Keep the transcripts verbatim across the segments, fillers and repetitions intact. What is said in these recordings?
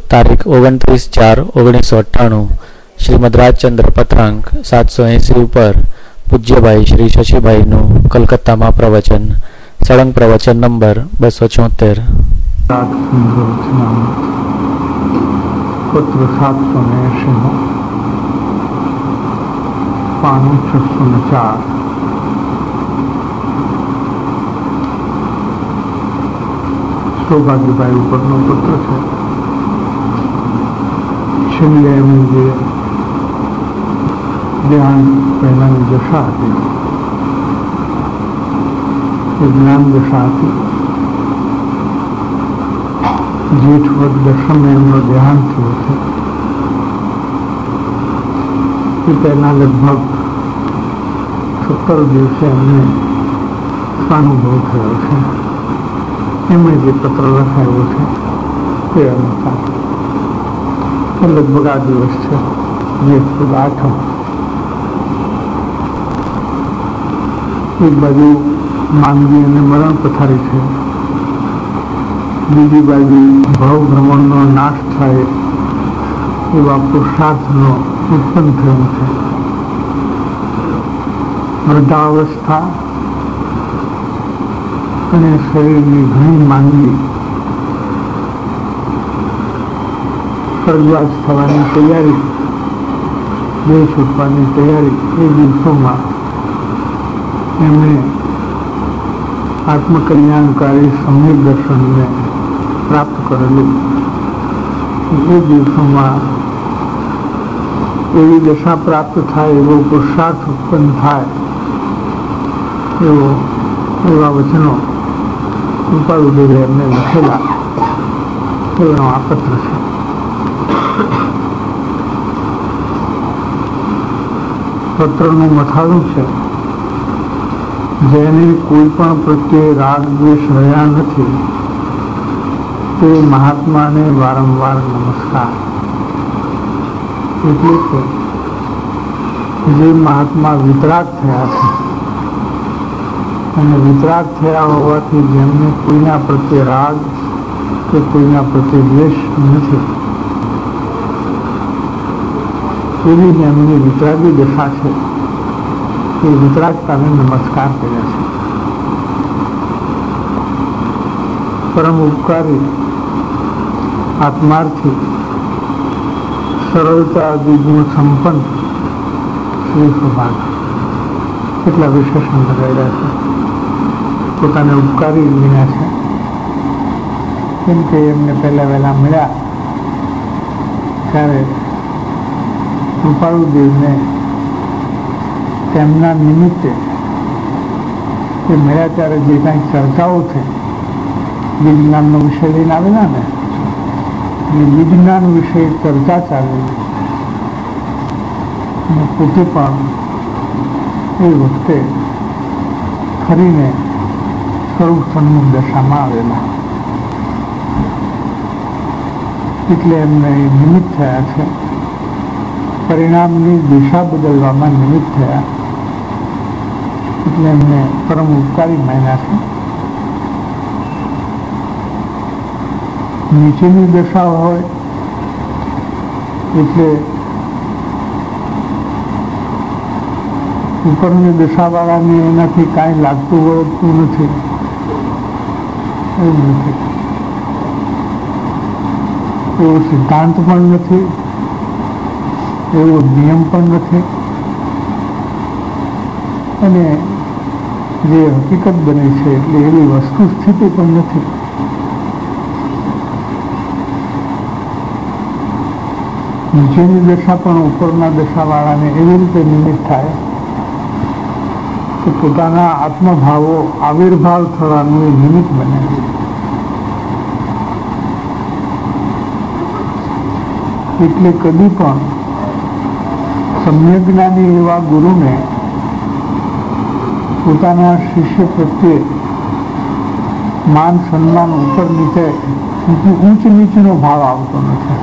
તારીખ ઓગણત્રીસ ચાર ઓગણીસો અઠ્ઠાણું શ્રીમદ રાજચંદ્ર પત્રાંક સાતસો એંસી ઉપર પૂજ્યભાઈ શ્રી શશીભાઈનું કલકત્તામાં પ્રવચન. સળંગ પ્રવચન નંબર બસો છોતેર. પત્ર સાતસો ને એસી નો પાનું છસો ને ચાર. સૌભાગ્યભાઈ ઉપરનો પત્ર છે. છેલ્લે એમની જે ધ્યાન પહેલાની દશા હતી એ જ્ઞાન દશા હતી. જેઠ વદ દશમે એમનો ધ્યાન થયું છે. એ પહેલા લગભગ સત્તર દિવસે એમને સ્વાનુભવ થયો છે. એમણે જે પત્ર લખાયો છે તે અનુસાર લગભગ આ દિવસ છે જેઠ વદ આઠમ. એક બાજુ માંદગી અને મરણ પથારી છે, બીજી બાજુ ભાવ ભ્રમણનો નાશ થાય એવા પુરુષાર્થનો ઉત્પન્ન થયો છે. વૃદ્ધાવસ્થા અને શરીરની ઘણી માંદગી, સ્વર્ગવાસ થવાની તૈયારી, દેહ છૂટવાની તૈયારી, એ દિવસોમાં એમણે આત્મકલ્યાણકારી સમ્યક દર્શનને પ્રાપ્ત કરેલું. એ દિવસોમાં એવી દશા પ્રાપ્ત થાય, એવો પુરુષાર્થ ઉત્પન્ન થાય એવો એવા વચનો કૃપાળુદેવે એમને લખેલા એનો આ પત્ર છે. પત્રનું મથાળું છે, જેને કોઈ પણ પ્રત્યે રાગ દ્વેષ રહ્યા નથી તે મહાત્માને વારંવાર નમસ્કાર. એટલે કે જે મહાત્મા વિતરાગ થયા છે અને વિતરાગ થયા હોવાથી જેમને કોઈના પ્રત્યે રાગ કે કોઈના પ્રત્યે દ્વેષ નથી, એવી જેમની વિતરાગી દશા છે એ વિતરાગતાને નમસ્કાર કર્યા છે. પરમ ઉપકારી, આત્માર્થી, સરળતા દ્વિગુણ સંપન્ન શ્રી સૌભાગ એટલા વિશેષણ લગાડ્યા છે. પોતાને ઉપકારી વિના છે, કેમ કે એમને પહેલા વહેલા મળ્યા ત્યારે કૃપાળુદેવને તેમના નિમિત્તે એ મળ્યા ત્યારે જે કાંઈ ચર્ચાઓ છે વિજ્ઞાનનો વિષય લઈને આવેલા ને, એ વિજ્ઞાન વિશે ચર્ચા ચાલેલી અને પોતે પણ એ વખતે ફરીને સ્વરૂપ સન્મુખ દશામાં આવેલા. એટલે એમને નિમિત્ત થયા છે, પરિણામની દિશા બદલવામાં નિમિત્ત થયા. એટલે એમને પરમ ઉપકારી માન્યા છે. નીચેની દશા હોય એટલે ઉપરની દશાવાળાને એનાથી કાંઈ લાગતું વળગતું નથી, એવું નથી. એવો સિદ્ધાંત પણ નથી, એવો નિયમ પણ નથી, અને જે હકીકત બને છે એટલે એવી વસ્તુ સ્થિતિ પણ નથી. નીચેની દશા પણ ઉપરના દશાવાળાને એવી રીતે નિમિત્ત થાય કે પોતાના આત્મભાવો આવિર્ભાવ થવાનું એ નિમિત્ત બને. એટલે કદી પણ સમ્યજ્ઞાની એવા ગુરુને પોતાના શિષ્ય પ્રત્યે માન સન્માન ઉપર નીચે ઊંચ નીચનો ભાવ આવતો નથી.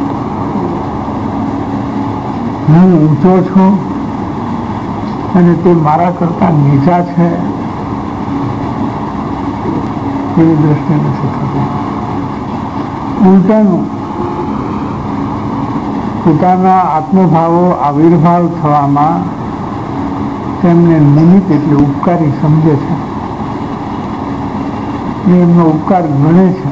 હું ઊંચો છું અને તે મારા કરતા નીચા છે એવી દ્રષ્ટિ નથી થતી. ઉલટાનું પોતાના આત્મભાવો આવિર્ભાવ થવામાં તેમને નિમિત્ત એટલે ઉપકારી સમજે છે, એ એમનો ઉપકાર ગણે છે.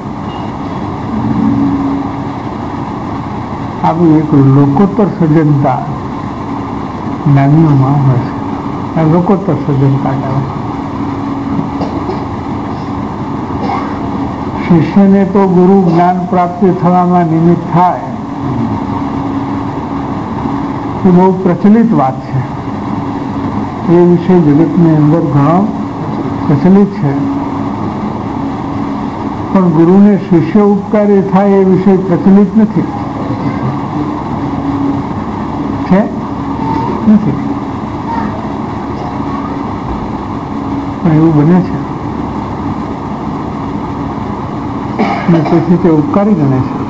આવું એક લોકોત્તર સજ્જનતા જ્ઞાનીઓમાં હોય છે. આ લોકોત્તર સજ્જનતા કહેવાય. શિષ્યને તો ગુરુ જ્ઞાન પ્રાપ્તિ થવામાં નિમિત્ત થાય એ બહુ પ્રચલિત વાત છે. એ વિષય જગતની અંદર ઘણો પ્રચલિત છે. પણ ગુરુને શિષ્ય ઉપકારી થાય એ વિષય પ્રચલિત નથી છે નથી પણ એવું બને છે અને તેથી તે ઉપકારી ગણે છે.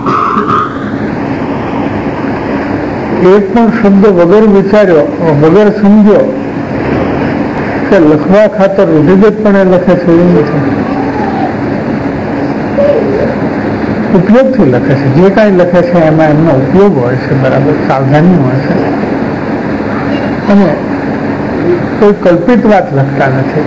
એક પણ શબ્દ વગર વિચાર્યો વગર સમજ્યો કે લખવા ખાતર વિધિગતપણે લખે છે એવું નથી. ઉપયોગથી લખે છે. જે કાંઈ લખે છે એમાં એમનો ઉપયોગ હોય છે, બરાબર સાવધાની હોય છે, અને કોઈ કલ્પિત વાત લખતા નથી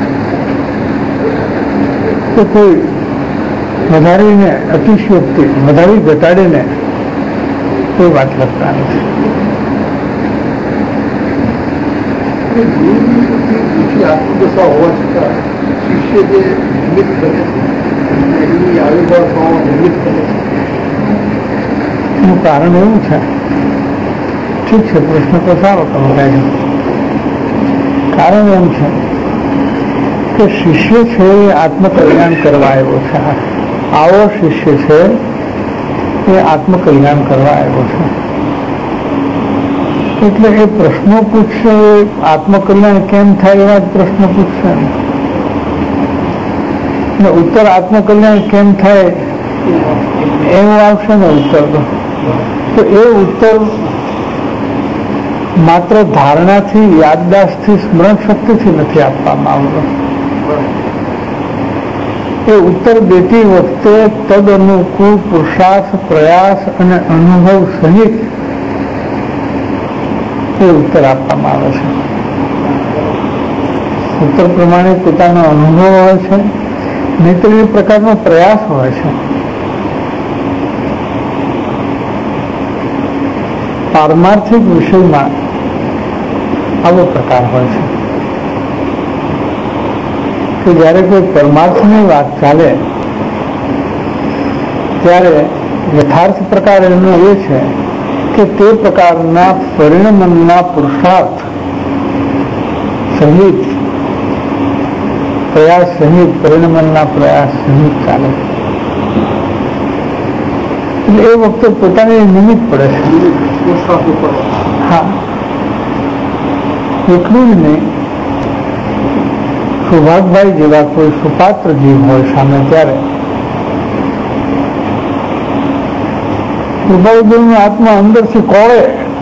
તો કોઈ વધારીને અતિશયોક્તિ વધારી ઘટાડીને કોઈ વાત લખતા નથી. આત્મદશા હોવા છતાં શિષ્ય જે નિમિત્ત બને છે એની આવિર્ભાવ થવામાં નિમિત્ત બને છે. એનું કારણ એવું છે. ઠીક છે, પ્રશ્ન તો સારો તમે કહ્યું. કારણ એમ છે કે શિષ્ય છે એ આત્મકલ્યાણ કરવા આવ્યો છે. આવો શિષ્ય છે એ આત્મકલ્યાણ કરવા આવ્યો છે. એટલે એ પ્રશ્નો પૂછશે, આત્મકલ્યાણ કેમ થાય એવા જ પ્રશ્ન પૂછશે ને ઉત્તર આત્મકલ્યાણ કેમ થાય એવું આવશે ને ઉત્તર તો એ ઉત્તર માત્ર ધારણાથી, યાદદાસ્તથી, સ્મરણ શક્તિથી નથી આપવામાં આવતો. એ ઉત્તર દેતી વખતે તદ અનુકૂળ પુરુષાર્થ, પ્રયાસ અને અનુભવ સહિત એ ઉત્તર આપવામાં આવે છે. ઉત્તર પ્રમાણે પોતાનો અનુભવ હોય છે, નહીતર એ પ્રકારનો પ્રયાસ હોય છે. પારમાર્થિક વિષયમાં આવો પ્રકાર હોય છે કે જ્યારે કોઈ પરમાર્થની વાત ચાલે ત્યારે યથાર્થ પ્રકાર એનો એ છે કે તે પ્રકારના પરિણમનના પુરુષાર્થ સહિત, પ્રયાસ સહિત, પરિણમનના પ્રયાસ સહિત ચાલે. એટલે એ વખતે પોતાને નિમિત્ત પડે છે. હા, એટલું જ નહીં, સૌભાગભાઈ જેવા કોઈ સુપાત્ર જીવ હોય સામે ત્યારે સૌભાગભાઈની આત્મા અંદરથી કોળે,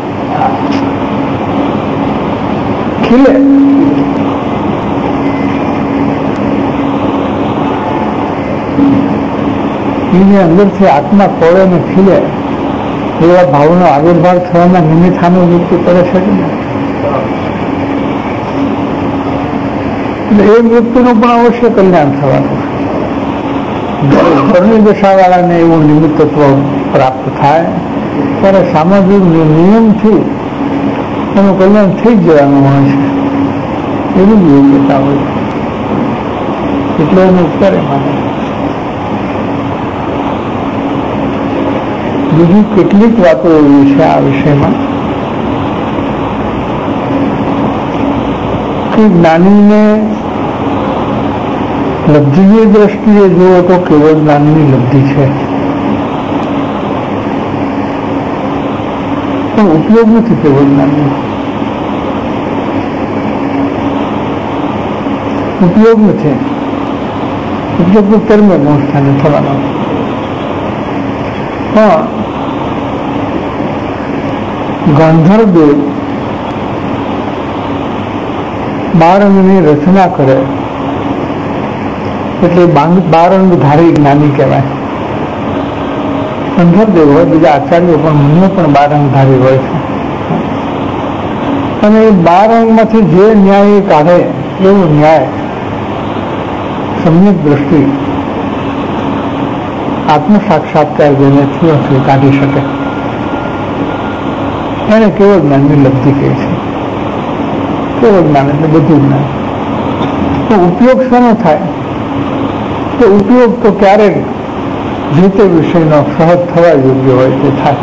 ખીલે. એની અંદરથી આત્મા કોળે ને ખીલે એવા ભાવનો આવિર્ભાવ થવામાં નિમિત્ત સામે વ્યક્તિ કરે છે કે નહીં? એ વ્યક્તિનું પણ અવશ્ય કલ્યાણ થવાનું છે. ઉપરની દશાવાળાને એવું નિમિત્તત્વ પ્રાપ્ત થાય ત્યારે સામાજિક નિયમથી એનું કલ્યાણ થઈ જ જવાનું હોય છે. એવી જ યોગ્યતા હોય છે. એટલે એને ઉપકારે માને. બીજી કેટલીક વાતો એવી છે આ વિષયમાં કે જ્ઞાનીને લબ્ધિની દ્રષ્ટિએ જુઓ તો કેવળ જ્ઞાનની લબ્ધિ છે, પણ ઉપયોગ નથી કેવળ જ્ઞાનનો. ઉપયોગ નથી. ઉપયોગ તો કર્મ મોક્ષાને થવાનો. પણ ગાંધર્વદેવ બારંગની રચના કરે એટલે બારંગધારી જ્ઞાની કહેવાય. અંધરદેવ હોય, બીજા આચાર્યો પણ મુનિઓ પણ બાર અંગધારી હોય છે. અને એ બાર અંગમાંથી જે ન્યાય કાઢે એવો ન્યાય સમ્યક દ્રષ્ટિ આત્મ સાક્ષાત્કાર જેને થયો છે કાઢી શકે, એને કેવળ જ્ઞાનની લબ્ધિ કહે છે. કેવળ જ્ઞાન એટલે બધું જ્ઞાન. તો ઉપયોગ શેનો થાય? તો ઉપયોગ તો ક્યારેક જે તે વિષયનો સહજ થવા યોગ્ય હોય તે થાય.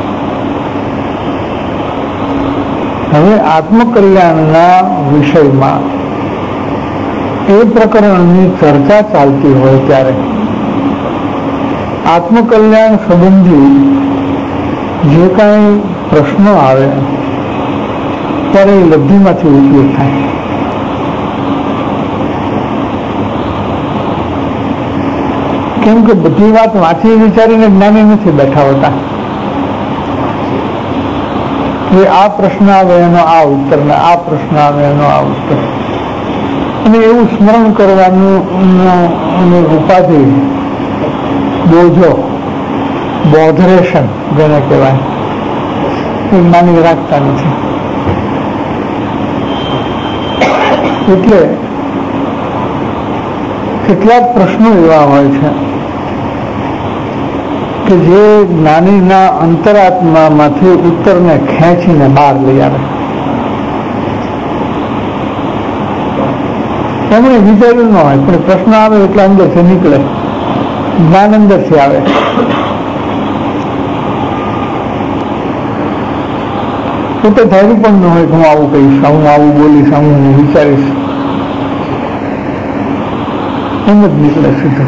હવે આત્મકલ્યાણના વિષયમાં એ પ્રકરણની ચર્ચા ચાલતી હોય ત્યારે આત્મકલ્યાણ સંબંધી જે કાંઈ પ્રશ્નો આવે ત્યારે એ લબ્ધિમાંથી ઉપયોગ થાય. કેમ કે બધી વાત વાંચી વિચારીને જ્ઞાની નથી બેઠા હોતા. એ આ પ્રશ્ન આવે એનો આ ઉત્તર, ને આ પ્રશ્ન આવે એનો આ ઉત્તર, અને એવું સ્મરણ કરવાનું ઉપાધિ, બોજો, બોધરેશન જેને કહેવાય, એ જ્ઞાની રાખતા નથી. એટલે કેટલાક પ્રશ્નો એવા હોય છે કે જે જ્ઞાનીના અંતરાત્મામાંથી ઉત્તરને ખેંચીને બહાર લઈ આવે. એમણે વિચાર્યું ન હોય પણ પ્રશ્ન આવે એટલે અંદરથી નીકળે, જ્ઞાન અંદરથી આવે. પોતે ધાર્યું પણ ન હોય કે હું આવું કહીશ, હું આવું બોલીશ, હું વિચારીશ, એમ જ નીકળે સીધું.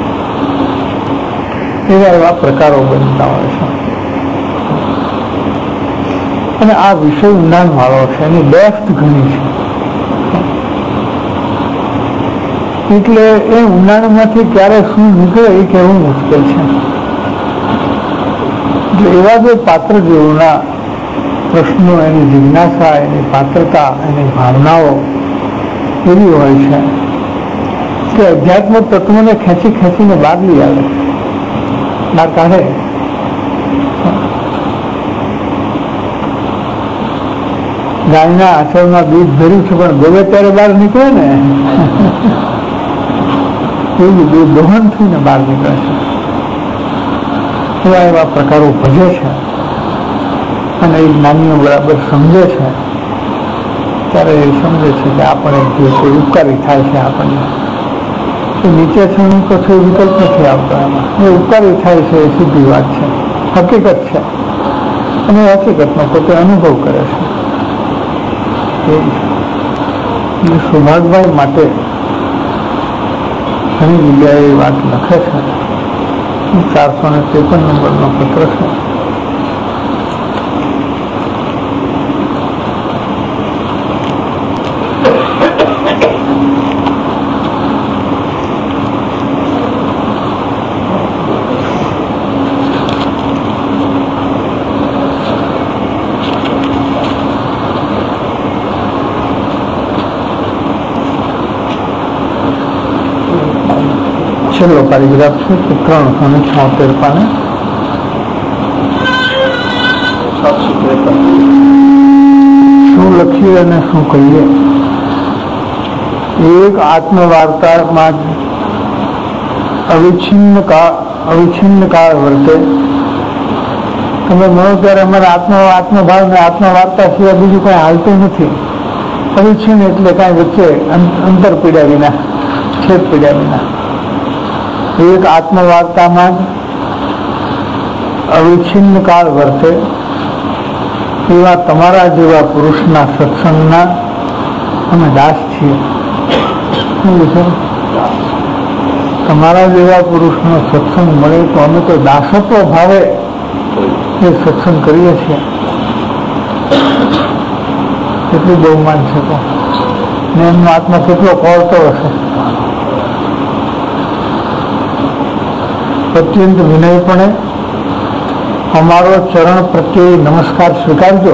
એવા એવા પ્રકારો બનતા હોય છે. અને આ વિષય ઊંડાણ વાળો છે, એની ડેપ્થ ઘણી છે. એટલે એ ઊંડાણમાંથી ક્યારે શું નીકળે એ કહેવું મુશ્કેલ છે. જો એવા જે પાત્ર જેઓના પ્રશ્નો, એની જિજ્ઞાસા, એની પાત્રતા, એની ભાવનાઓ એવી હોય છે કે અધ્યાત્મ તત્વોને ખેંચી ખેંચીને બહાર લઈ આવે, ના કાઢે. ગાયના આચળમાં દૂધ ભર્યું છે પણ ગમે ત્યારે બહાર નીકળે ને, એવું દૂધ દોહન થઈને બહાર નીકળે છે. એવા એવા પ્રકારો ભજે છે. અને એ જ્ઞાનીઓ બરાબર સમજે છે ત્યારે એ સમજે છે કે આપણે જે કોઈ ઉપકારી થાય છે આપણને, એ નીચે છે હું કશો વિકલ્પ નથી આવતો. એમાં એ ઉપકારી થાય છે એ સીધી વાત છે, હકીકત છે. અને એ હકીકતનો પોતે અનુભવ કરે છે. એ સૌભાગભાઈ માટે ઘણી જગ્યાએ એ વાત લખે છે. ચારસો ને ત્રેપન નંબરનો પત્ર છે. છેલ્લો પેરેગ્રાફ છે કે ત્રણસો ને છોતેર પાને શું લખીએ અને શું કહીએ. એક આત્મવાર્તામાં અવિચ્છિન્ન કાળ અવિચ્છિન્ન કાળ વર્તે. તમે મળો ત્યારે અમારે આત્મ આત્મભાવ ને આત્મવાર્તા સિવાય બીજું કઈ હાલતું નથી. અવિચ્છિન્ન એટલે કઈ વચ્ચે અંતર પીડ્યા વિના, છેદ પીડ્યા વિના. એક આત્મવાર્તામાં અવિચ્છિન્ન કાળ વર્તે એવા તમારા જેવા પુરુષના સત્સંગના અમે દાસ છીએ. તમારા જેવા પુરુષનો સત્સંગ મળે તો અમે તો દાસત્વ ભાવે એ સત્સંગ કરીએ છીએ. કેટલું બહુમાન છે તો, ને એમનો આત્મા કેટલો કોળતો હશે. અત્યંત વિનયપણે અમારો ચરણ પ્રત્યે નમસ્કાર સ્વીકારજો.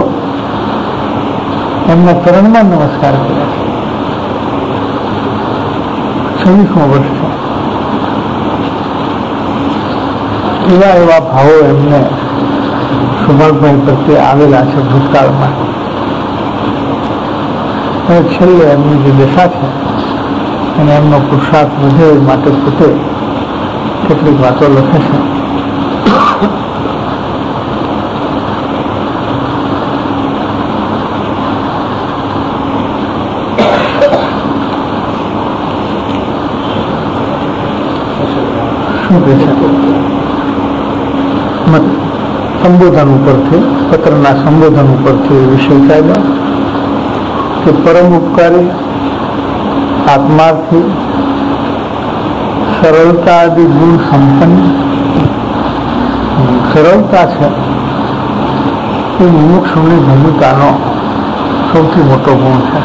એમના ચરણમાં નમસ્કાર કર્યા છે. છવ્વીસમો વર્ષ છે. એવા એવા ભાવો એમને સુભાષભાઈ પ્રત્યે આવેલા છે ભૂતકાળમાં. અને છેલ્લે એમની જે દશા છે અને એમનો પુરુષાર્થ વધે માટે પોતે કેટલીક વાતો લખે છે. શું કહે છે? સંબોધન ઉપરથી, પત્રના સંબોધન ઉપરથી વિષય કાઢ્યો કે પરમ ઉપકારી, આત્માર્થી, સરળતા આદિ ગુણ સંપન્ન. સરળતા છે એ મુમુક્ષુની ભૂમિકાનો સૌથી મોટો ગુણ છે.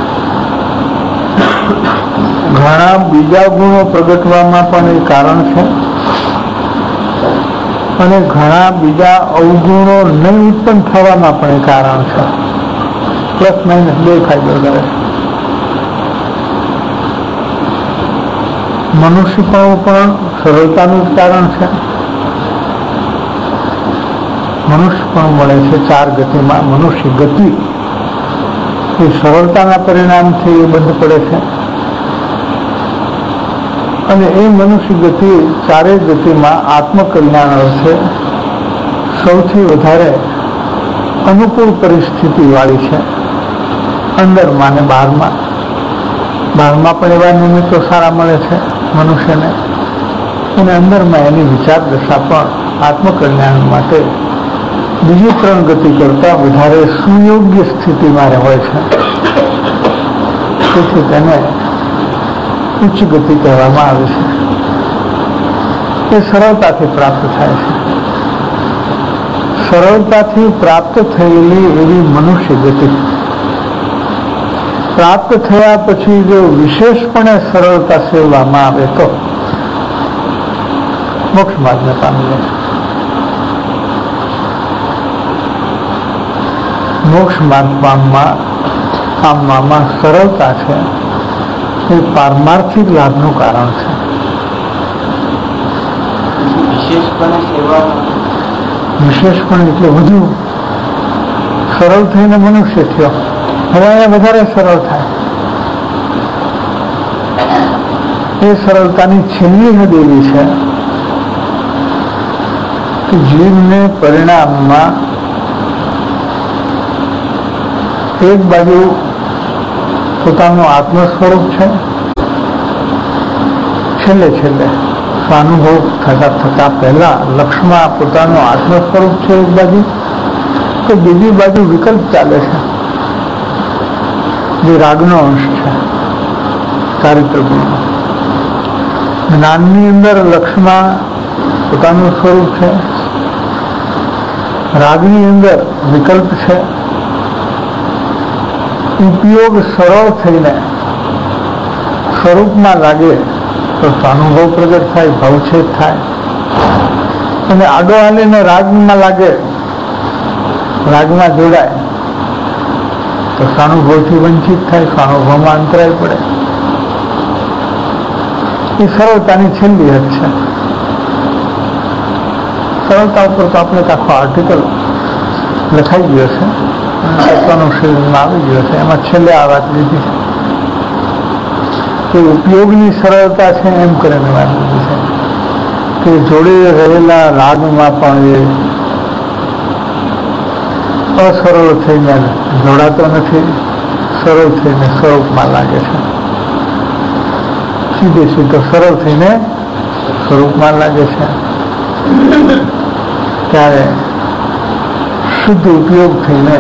ઘણા બીજા ગુણો પ્રગટવામાં પણ એ કારણ છે અને ઘણા બીજા અવગુણો નહીં ઉત્પન્ન થવામાં પણ એ કારણ છે. પ્લસ માઇનસ બે ફાયદો કરે છે. મનુષ્યપણું પણ સરળતાનું જ કારણ છે. મનુષ્ય પણ મળે છે ચાર ગતિમાં. મનુષ્ય ગતિ એ સરળતાના પરિણામથી એ બંધ પડે છે અને એ મનુષ્ય ગતિ ચારેય ગતિમાં આત્મકલ્યાણ અર્થે સૌથી વધારે અનુકૂળ પરિસ્થિતિ વાળી છે. અંદરમાં ને બહારમાં. બહારમાં પણ એવા નિમિત્તો સારા મળે છે મનુષ્યને અને અંદરમાં એની વિચાર દશા પણ આત્મકલ્યાણ માટે બીજી ત્રણ ગતિ કરતા વધારે સુયોગ્ય સ્થિતિમાં હોય છે. તેથી તેને ઉચ્ચ ગતિ કહેવામાં આવે છે. એ સરળતાથી પ્રાપ્ત થાય છે. સરળતાથી પ્રાપ્ત થયેલી એવી મનુષ્ય ગતિ પ્રાપ્ત થયા પછી જો વિશેષપણે સરળતા સેવવામાં આવે તો મોક્ષ માર્ગને પામી જાય. મોક્ષ માર્ગ પામવા પામવામાં સરળતા છે એ પારમાર્થિક લાભનું કારણ છે. વિશેષપણે સેવા વિશેષપણે એટલે વધુ સરળ થઈને મનુષ્ય થયો. હવે અહીંયા વધારે સરળ થાય. એ સરળતાની છેલ્લી હદ એવી છે કે જીવને પરિણામમાં એક બાજુ પોતાનું આત્મ સ્વરૂપ છે, છેલ્લે છેલ્લે સ્વાનુભવ થતા થતા પહેલા લક્ષ્યમાં પોતાનું આત્મ સ્વરૂપ છે એક બાજુ, તો બીજી બાજુ વિકલ્પ ચાલે છે જે રાગનો અંશ છે, ચારિત્ર ગુણનો. જ્ઞાનની અંદર લક્ષ્યમાં પોતાનું સ્વરૂપ છે, રાગની અંદર વિકલ્પ છે. ઉપયોગ સરળ થઈને સ્વરૂપમાં લાગે તો સ્વાનુભવ પ્રગટ થાય, ભાવછેદ થાય, અને આડો હાલીને રાગમાં લાગે, રાગમાં જોડાય તો સ્વાનુભવથી વંચિત થાય, સ્વાનુભવમાં અંતરાય પડે. એ સરળતાની છેલ્લી હદ છે. સરળતા ઉપર તો આપણે આખો આર્ટિકલ લખાઈ ગયો છે, તત્વનું શરીરમાં આવી ગયો છે. એમાં છેલ્લે આ વાત લીધી છે કે ઉપયોગની સરળતા છે એમ કરીને વાત લીધી છે કે જોડે રહેલા રાગમાં પણ એ અસરળ થઈને જોડાતો નથી, સરળ થઈને સ્વરૂપમાં લાગે છે. સીધે સીધો સરળ થઈને સ્વરૂપમાં લાગે છે. ત્યારે શુદ્ધ ઉપયોગ થઈને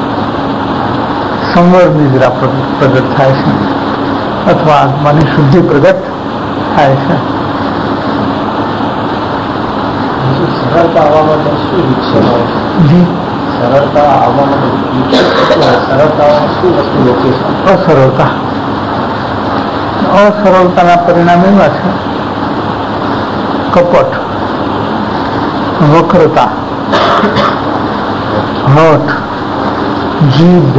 સંવર નિદ્રા પ્રગટ થાય છે અથવા આત્માની શુદ્ધિ પ્રગટ થાય છે. સરળતા આવવા માટે શું વિક્ષેપ હોય છે? જી, સરળતા આવવા માટે સરળતા શું વસ્તુ રોકે છે? અસરળતા. અસરળતાના પરિણામ એવા છે કપટ, વક્રતા, હઠ, જીદ,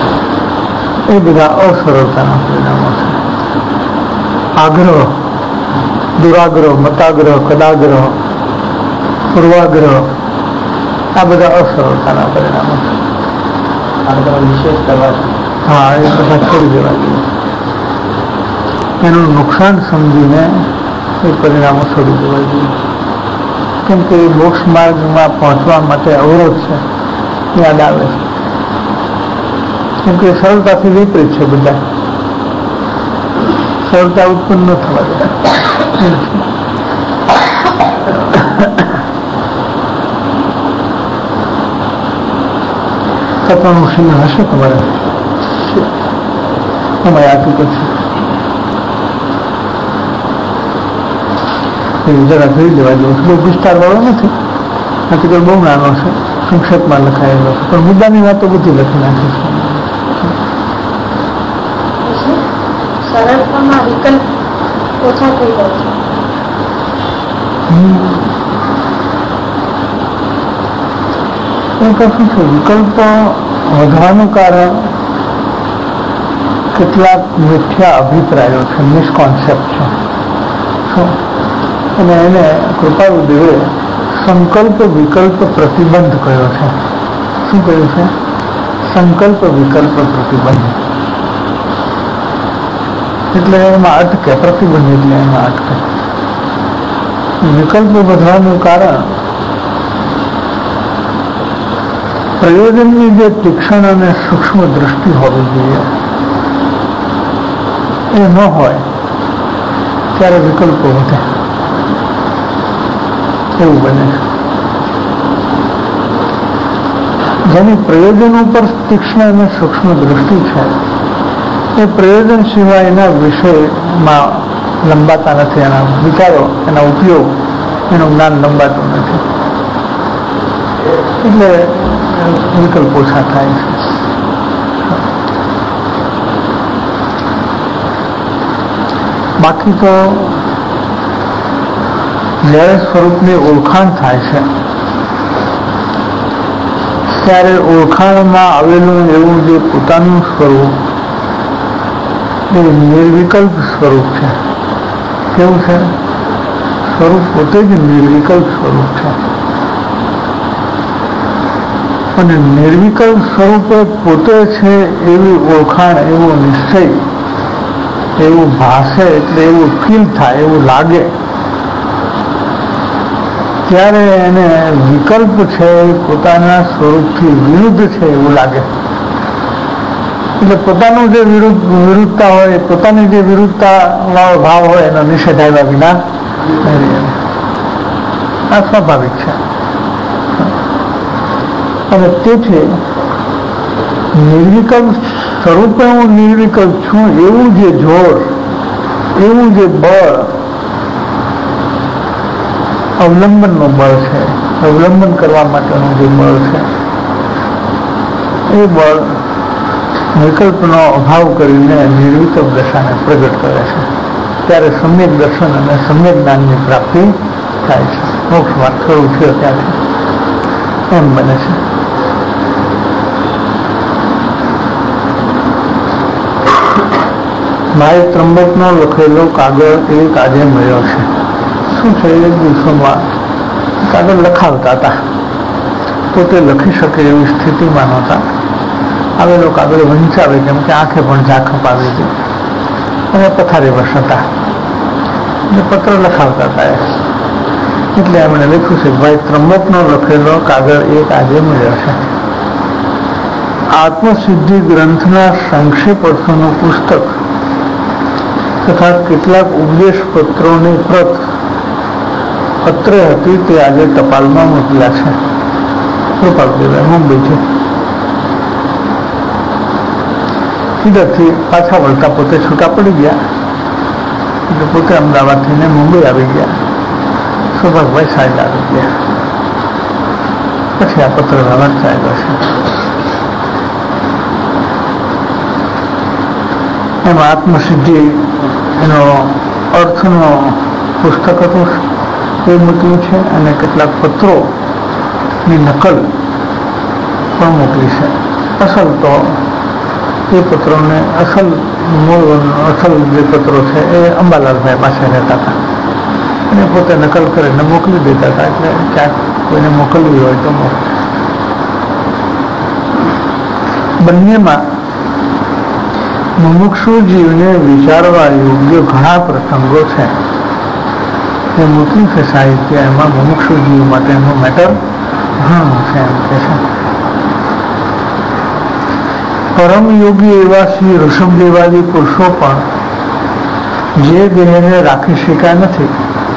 એ બધા અસરળતાના પરિણામો છે. આગ્રહ, દુરાગ્રહ, મતાગ્રહ, કદાગ્રહ, પૂર્વાગ્રહ આ બધા અસરળતાના પરિણામો છે. આ બધા વિશેષ કરવાથી હા, એ બધા છોડી દેવા જોઈએ. એનું નુકસાન સમજીને એ પરિણામો છોડી દેવા જોઈએ. કેમ કે એ મોક્ષ માર્ગમાં પહોંચવા માટે અવરોધ છે, યાદ આવે છે. કેમ કે સરળતાથી વિપરીત છે. બધા સરળતા ઉત્પન્ન ન થવા દે. કથાનું શિલ્પ હશે તમારે અમારે આટલું પછી જરા જોઈ લેવા જેવું છે. બહુ વિસ્તાર વાળો નથી, આર્ટિકલ બહુ નાનો છે, સંક્ષેપમાં લખાયેલો છે, પણ મુદ્દાની વાતો બધી લખી નાખી છે. સરળતામાં વિકલ્પ ઓછા થઈ જાય છે. શું છે વિકલ્પ વધવાનું કારણ કેટલાક મિથ્યા અભિપ્રાયો છે, મિસકોન્સેપ્ટ છે. શું અને એને કૃપાળુદેવે સંકલ્પ વિકલ્પ પ્રતિબંધ કયો છે. શું કહ્યું છે? સંકલ્પ વિકલ્પ પ્રતિબંધ. એટલે એમાં અટકે, પ્રતિબંધ એટલે એમાં અટકે. વિકલ્પ વધવાનું કારણ પ્રયોજનની જે તીક્ષ્ણ અને સૂક્ષ્મ દ્રષ્ટિ હોવી જોઈએ એ ન હોય ત્યારે વિકલ્પો વધે એવું બને છે. જેની પ્રયોજન ઉપર તીક્ષ્ણ અને સૂક્ષ્મ દ્રષ્ટિ છે એ પ્રયોજન સિવાયના વિષયમાં લંબાતા નથી. એના વિચારો, એના ઉપયોગ, એનું જ્ઞાન લંબાતું નથી. એટલે વિકલ્પ ઓછા થાય છે. બાકી તો જ્યારે સ્વરૂપની ઓળખાણ થાય છે ત્યારે ઓળખાણમાં આવેલું એવું જે પોતાનું સ્વરૂપ એ નિર્વિકલ્પ સ્વરૂપ છે. કેવું છે? સ્વરૂપ પોતે જ નિર્વિકલ્પ સ્વરૂપ છે. અને નિર્વિકલ્પ સ્વરૂપે પોતે છે એવી ઓળખાણ, એવો નિશ્ચય, એવું ભાષે, એટલે એવું ફીલ થાય, એવું લાગે, ત્યારે એને વિકલ્પ છે પોતાના સ્વરૂપથી વિરુદ્ધ છે એવું લાગે. એટલે પોતાનું જે વિરુદ્ધ વિરુદ્ધતા હોય, પોતાની જે વિરુદ્ધતા વાળો ભાવ હોય એનો નિષેધ આવ્યા વિના આ સ્વાભાવિક છે. અને તેથી નિર્વિકલ્પ સ્વરૂપે હું નિર્વિકલ્પ છું એવું જે જોર, એવું જે બળ, અવલંબનનું બળ છે, અવલંબન કરવા માટેનું જે બળ છે એ બળ વિકલ્પનો અભાવ કરીને નિર્વિકલ્પ દશાને પ્રગટ કરે છે. ત્યારે સમ્યક દર્શન અને સમ્યક જ્ઞાનની પ્રાપ્તિ થાય છે. મોક્ષ માર્ગ શરૂ થયો ત્યાંથી એમ બને છે. મારે ત્રંબકનો લખેલો કાગળ એક આજે મળ્યો છે. શું છે? એક દિવસોમાં કાગળ લખાવતા હતા, પોતે લખી શકે એવી સ્થિતિમાં નહોતા. આવેલો કાગળ વંચાવે, કેમ કે આંખે પણ ઝાંખપ આવી હતી અને પથારી વશ હતા એટલે પત્ર લખાવતા હતા. એટલે એમણે લખ્યું છે ભાઈ ત્રંબકનો લખેલો કાગળ એક આજે મળ્યો છે. આત્મસિદ્ધિ ગ્રંથના સંક્ષેપ અર્થોનું પુસ્તક તથા કેટલાક ઉપદેશ પત્રોની પ્રત પત્રે હતી તે આજે ટપાલમાં મોકલ્યા છે. કૃપાળુદેવ મુંબઈથી. સીધાથી પાછા વળતા પોતે છૂટા પડી ગયા એટલે પોતે અમદાવાદથી ને મુંબઈ આવી ગયા. સૌભાગભાઈ સાહેબ આવી ગયા. પછી આ પત્ર વ્યવહાર ચાલ્યો છે. એમાં આત્મસિદ્ધિ એનો અર્થનો પુસ્તક હતું એ મોકલ્યું છે અને કેટલાક પત્રોની નકલ પણ મોકલી છે. અસલ તો એ પત્રોને અસલ મૂળ અસલ જે પત્રો છે એ અંબાલાલભાઈ પાસે રહેતા હતા અને પોતે નકલ કરીને મોકલી દેતા હતા, એટલે ક્યાંક કોઈને મોકલવી હોય તો મોકલે. બંનેમાં મુમુક્ષુ જીવને વિચારવા યોગ્ય ઘણા પ્રસંગો છે. જે મોટું છે સાહિત્ય, એમાં મુમુક્ષુ જીવ માટેનું મેટર ઘણું છે એમ કે છે. પરમ યોગી એવા શ્રી ઋષભદેવાદી પુરુષો પણ જે દેહને રાખી શક્યા નથી,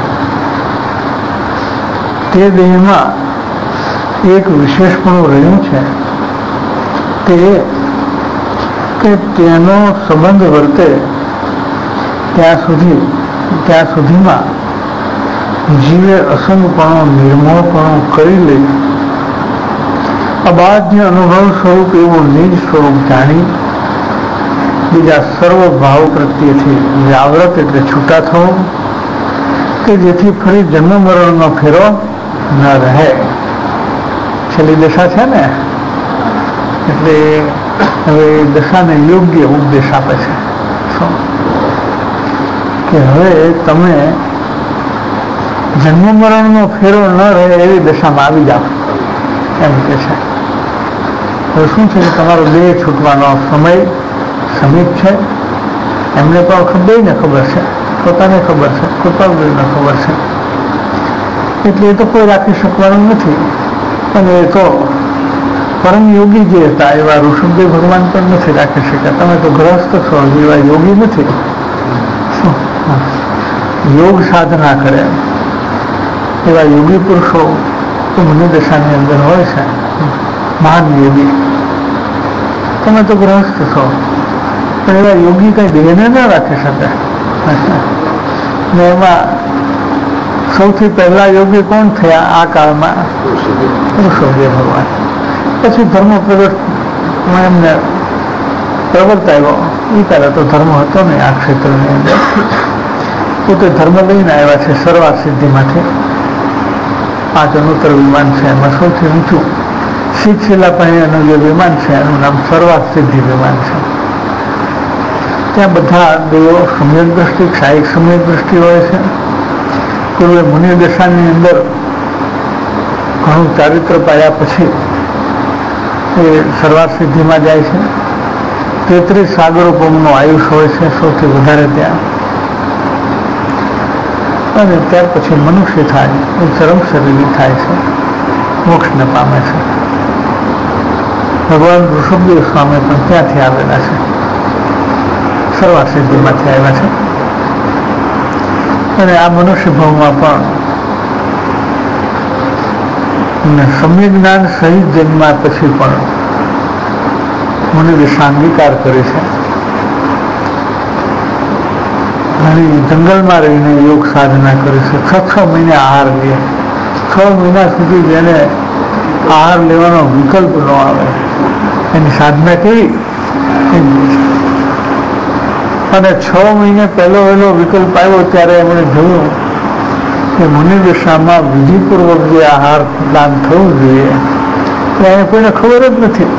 તે દેહમાં એક વિશેષપણું રહ્યું છે, તે કે તેનો સંબંધ વર્તે ત્યાં સુધી ત્યાં સુધીમાં જીવે અસંગપણો નિર્મળપણો કરી લઈ અબાધ્ય અનુભવ સ્વરૂપ એવું નિજ સ્વરૂપ જાણી બીજા સર્વ ભાવ પ્રત્યેથી વ્યાવૃત એટલે છૂટા થવું, કે જેથી ફરી જન્મ મરણનો ફેરો ન રહે. છેલ્લી દશા છે ને, એટલે હવે દશાને યોગ્ય ઉપદેશ આપે છે કે હવે તમે જન્મ મરણનો ફેરો ન રહે એવી દશામાં આવી જાઓ એમ કે છે. હવે શું છે કે તમારો દેહ છૂટવાનો સમય સમીપ છે. એમને પણ ખબરને ખબર છે, પોતાને ખબર છે, કૃપાળુને ખબર છે, એટલે એ તો કોઈ રાખી શકવાનું નથી. અને એ તો પરમ યોગી જે હતા એવા ઋષભદેવ ભગવાન પણ નથી રાખી શક્યા. તમે તો ગ્રસ્ત છો, એવા યોગી નથી. યોગ સાધના કરે એવા યોગી પુરુષો તો મને દશાની અંદર હોય છે, મહાન યોગી. તમે તો ગ્રસ્ત છો, પણ એવા યોગી કઈ દેહને ન રાખી શકે. ને એમાં સૌથી પહેલા યોગી કોણ થયા આ કાળમાં? ઋષભદેવ ભગવાન. પછી ધર્મ પ્રગટ એમને પ્રવર્તાવ્યો. એ પહેલા તો ધર્મ હતો ને આ ક્ષેત્રની અંદર. પોતે ધર્મ લઈને આવ્યા છે સર્વા સિદ્ધિમાંથી. પાંચ અનુત્તર વિમાન છે, એમાં સૌથી ઊંચું શીતશિલા પાણીનું જે વિમાન છે એનું નામ સર્વા સિદ્ધિ વિમાન છે. ત્યાં બધા દેવો સમ્યક દ્રષ્ટિ, ક્ષાયિક સમ્યક દ્રષ્ટિ હોય છે. પૂર્વે મુનિ દશાની અંદર ઘણું ચારિત્ર પાયા પછી એ સર્વા સિદ્ધિમાં જાય છે. તેત્રીસ સાગરોપમનું આયુષ હોય છે સૌથી વધારે ત્યાં. અને ત્યાર પછી મનુષ્ય થાય, એ ચરમ શરીરી થાય છે, મોક્ષને પામે છે. ભગવાન ઋષભદેવ સ્વામી પણ ત્યાંથી આવેલા છે, સર્વા સિદ્ધિમાંથી આવ્યા છે. અને આ મનુષ્ય ભાવમાં પણ સમ્યક જ્ઞાન સહિત જન્મા પછી પણ મને વિષાંગીકાર કરે છે. ઘણી જંગલમાં રહીને યોગ સાધના કરે છે. છ છ મહિને આહાર લે. છ મહિના સુધી જેને આહાર લેવાનો વિકલ્પ ન આવે એની સાધના કેવી? અને છ મહિને પહેલો વહેલો વિકલ્પ આવ્યો ત્યારે એમણે જોયું કે મુનિ દશામાં વિધિપૂર્વક જે આહાર દાન થવું જોઈએ એને કોઈને ખબર જ નથી.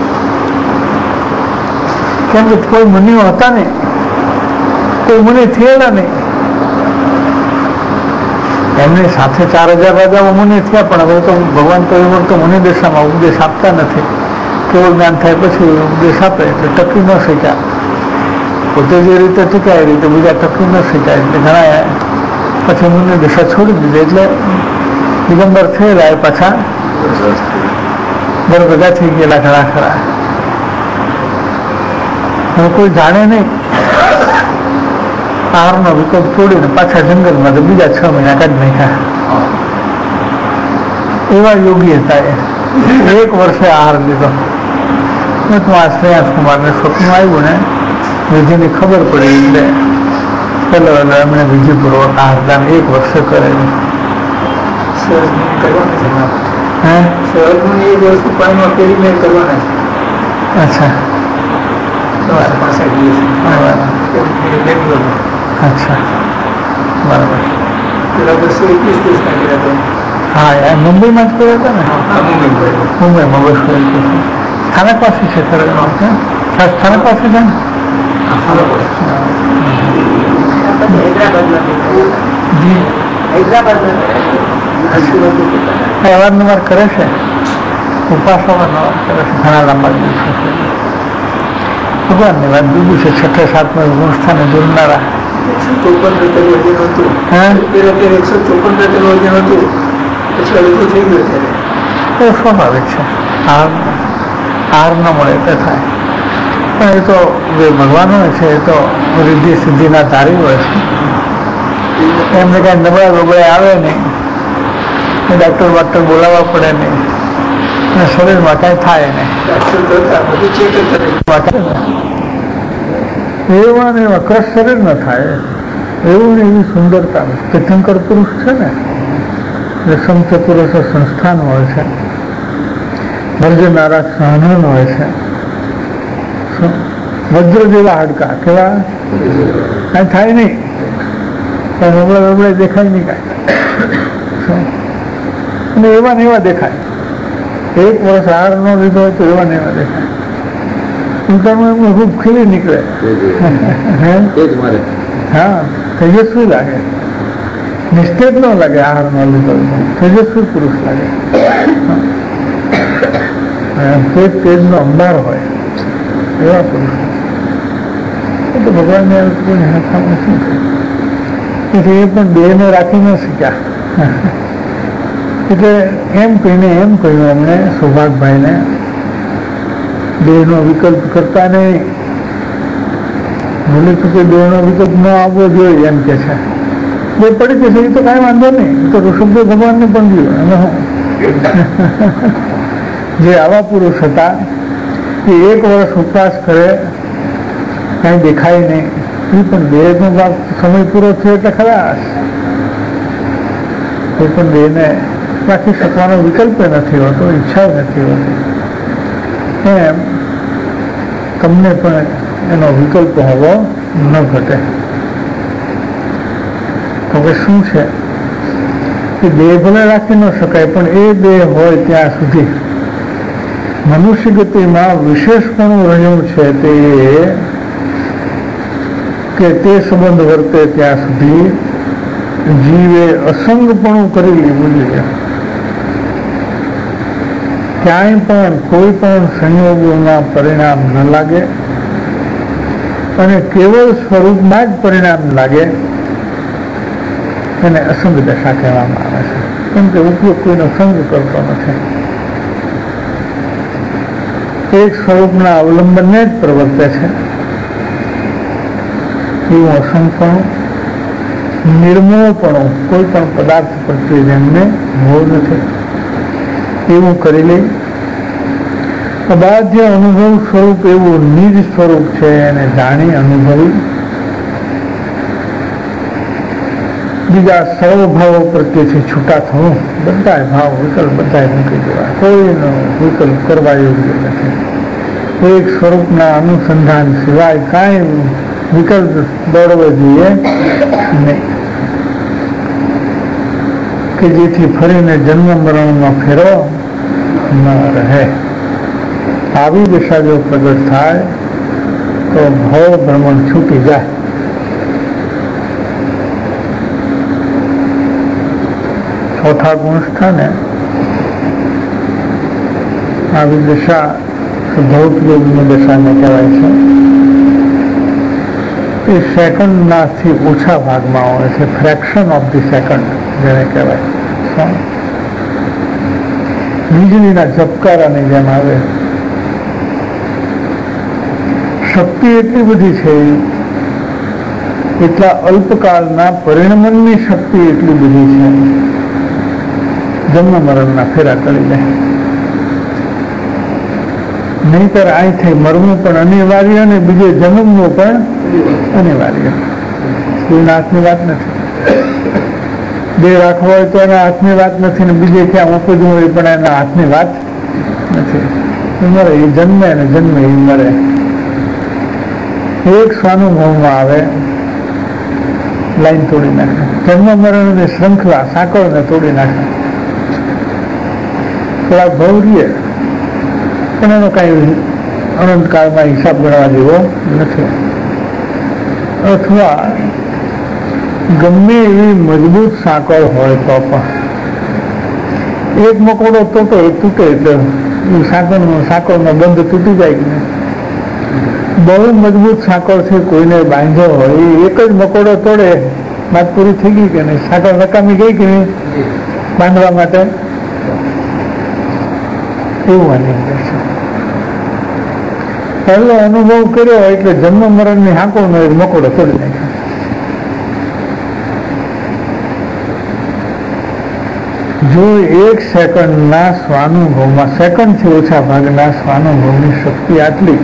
કેમ કે કોઈ મુનિઓ હતા નહીં, કોઈ મુનિ થયેલા નહીં. એમની સાથે ચાર હજાર રાજાઓ મુનિ થયા, પણ હવે તો ભગવાન તો એવું તો મુનિ દશામાં ઉપદેશ આપતા નથી. કેવું જ્ઞાન થાય પછી ઉપદેશ આપે એટલે ટકી ન શક્યા. પોતે જે રીતે ટક્યા એ રીતે બીજા ટકી ન શક્યા, એટલે ઘણા પછી મુનિ દશા છોડી દીધી. એટલે દિગંબર થયેલા એ પાછા ગરભગા થઈ ગયેલા ઘણા ખરા. હવે કોઈ જાણે નહીં. આહારનો વિકલ્પ છોડીને પાછા જંગલમાં તો બીજા છ મહિના કાઢી નાખ્યા. એવા યોગી હતા. એ એક વર્ષે આહાર લીધો. તો આ શ્રેયાસ કુમારને સ્વપ્ન આવ્યું ને વિધિની ખબર પડી, એટલે પેલો પેલો એમણે વિધિપૂર્વક આહાર દાન એક વર્ષે કરેલું. હે એક વર્ષ પાણીમાં ફેરીને કરવાના. અચ્છા અચ્છા બરાબર. હા યાર મુંબઈમાં જ કર્યા હતા ને? મુંબઈમાં બસ સ્થાનક પાસે છે. સ્થાનક પાસે છે ને? અવારનવાર કરે છે, ઉપવાસ અવારનવાર કરે છે ઘણા લાંબા દિવસો. ભગવાનની વાત બીજું છે. છઠ્ઠે સાતમાં ગુણસ્થાને જોડનારા ચોપન ટકા વજન હતું. એકસો ચોપન ટકા વજન હતું, પછી હવે થઈ ગયું. એ સ્વાભાવિક છે. હાર હાર ન મળે તે થાય. પણ એ તો જે ભગવાન હોય છે એ તો રિદ્ધિ સિદ્ધિના ધારી હોય છે. એમને કાંઈ નબળા બબળા આવે નહીં, ડાક્ટર બાક્ટર બોલાવવા પડે નહીં, અને શરીરમાં કાંઈ થાય નહીં. એવા ને એવા કષ્ટ શરીર ન થાય એવું ને એવી સુંદરતા. તીર્થંકર પુરુષ છે ને એ સંત પુરુષ સંસ્થાન હોય છે, ભરજનારા સાધન હોય છે, વજ્ર જેવા હાડકા કેવા કાંઈ થાય નહીં, કાંઈ નબળા નબળે દેખાય નહીં કાંઈ, અને એવા ને એવા દેખાય. એક વર્ષ હાર ન લીધો હોય તો એવા ને એવા દેખાય. ઉતારમાં એમનું રૂપ ખીલી નીકળે. હા, તેજસ્વી લાગે, નિસ્તેજ ન લાગે. આહાર ન લીધો તેજસ્વી પુરુષ લાગે. તેજ તેજનો અંબાર હોય એવા પુરુષ. એ તો ભગવાનને કોઈ હાથામાં શું છે. એટલે એ પણ દેહને રાખી ન શીખ્યા. એટલે એમ કહીને એમ કહ્યું અમને સૌભાગભાઈને, દેહનો વિકલ્પ કરતા નહીં. બોલે તો કે દેહનો વિકલ્પ ન આવવો જોઈએ એમ કે છે. બે પડી જશે એ તો કાંઈ વાંધો નહીં, એ તો ઋષભદેવ ભગવાનને પણ જોયું. અને હું જે આવા પુરુષ હતા એ એક વર્ષ ઉપવાસ કરે, કાંઈ દેખાય નહીં, એ પણ દેહનો ભાગ સમય પૂરો થયો એટલે ખલાસ. એ પણ દેહને રાખી શકવાનો વિકલ્પ નથી હોતો, ઈચ્છા નથી હોતી. એમ તમને પણ એનો વિકલ્પ હોવો ન ઘટે. તો કે શું છે કે દેહ ભલે રાખી ન શકાય, પણ એ દેહ હોય ત્યાં સુધી મનુષ્ય ગતિમાં વિશેષપણું રહ્યું છે તે કે તે સંબંધ વર્તે ત્યાં સુધી જીવે અસંગપણું કરી લેવું જોઈએ. ક્યાંય પણ કોઈ પણ સંયોગોમાં પરિણામ ન લાગે અને કેવળ સ્વરૂપમાં જ પરિણામ લાગે એને અસંગ દશા કહેવામાં આવે છે. કેમ કે ઉપયોગ કોઈનો સંગ કરતો નથી, એક સ્વરૂપના અવલંબનને જ પ્રવર્તે છે. એવું અસંગપણું, નિર્મોહપણું, કોઈ પણ પદાર્થ પ્રત્યે જેમને મોહ નથી એવું કરી લે. અબાધ્ય અનુભવ સ્વરૂપ એવું નિજ સ્વરૂપ છે એને જાણી અનુભવી બીજા સર્વ ભાવો પ્રત્યેથી છૂટા થવું. બધા ભાવ વિકલ્પ બધા મૂકી દેવા, કોઈનો વિકલ્પ કરવા યોગ્ય નથી. એક સ્વરૂપના અનુસંધાન સિવાય કાંઈ વિકલ્પ દોડવો જોઈએ નહીં કે જેથી ફરીને જન્મ મરણનો ફેરો ન રહે. આવી દિશા જો પ્રગટ થાય તો ભવ ભ્રમણ છૂટી જાય. ચોથા ગુણ સ્થાને આવી દિશા શુદ્ધૌત યોગની દિશાને કહેવાય છે. એ સેકન્ડનાથી ઓછા ભાગમાં હોય છે, ફ્રેક્શન ઓફ ધી સેકન્ડ જેને કહેવાય. વીજળીના ઝબકારાની જેમ આવે. શક્તિ એટલી બધી છે, એટલા અલ્પકાળના પરિણમનની શક્તિ એટલી બધી છે, જન્મ મરણના ફેરા કરી લે. નહીતર અહીંથી મરવું પણ અનિવાર્ય અને બીજે જન્મવું પણ અનિવાર્ય. કોઈના હાથની વાત નથી. બે રાખવો હોય તો એના હાથની વાત નથી ને બીજે ક્યાં ઉપજવું હોય પણ એના હાથની વાત નથી. મરે એ જન્મે ને જન્મે એ મરે. એક સ્વાનુભવમાં આવે, લાઈન તોડી નાખે. જન્મ મરણની શૃંખલા સાંકળને તોડી નાખે. થોડાક ભાવ રહીએ પણ એનો કાંઈ અનંતકાળમાં હિસાબ ગણવા જેવો નથી. અથવા ગમે એવી મજબૂત સાંકળ હોય તો પણ એક મકોડો તૂટો તૂટે એટલે સાંકળ સાંકળનો બંધ તૂટી જાય કે બહુ મજબૂત સાંકળ છે કોઈને બાંધ્યો હોય એ એક જ મકોડો તોડે વાત પૂરી થઈ ગઈ કે નહીં? સાંકળ નકામી ગઈ કે નહીં બાંધવા માટે? એવું આની અંદર છે. પહેલો અનુભવ કર્યો એટલે જન્મ મરણની હાંકોનો એક મકોડો તોડી નાખ્યો. જો એક સેકન્ડના સ્વાનુભવમાં સેકન્ડથી ઓછા ભાગના સ્વાનુભવની શક્તિ આટલી,